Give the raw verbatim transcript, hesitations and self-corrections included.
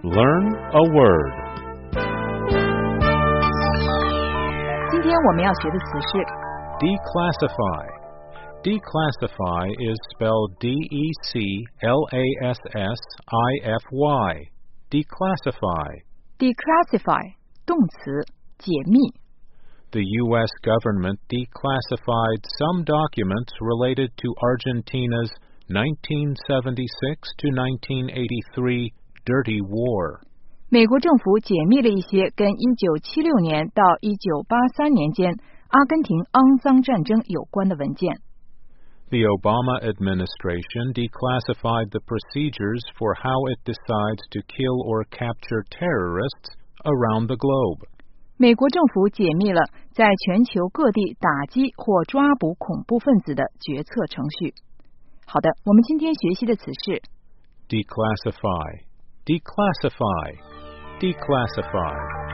Learn a word. 今天我们要学的词是 Declassify. Declassify is spelled D E C L A S S I F Y. Declassify. declassify 动词解密。 The U S government declassified some documents related to Argentina's nineteen seventy-six to nineteen eighty-three Dirty War. 美国政府解密了一些跟一九七六年到一九八三年间阿根廷肮脏战争有关的文件。 The Obama administration declassified the procedures for how it decides to kill or capture terrorists around the globe. 美国政府解密了在全球各地打击或抓捕恐怖分子的决策程序。好的，我们今天学习的词是 Declassify. Declassify. Declassify.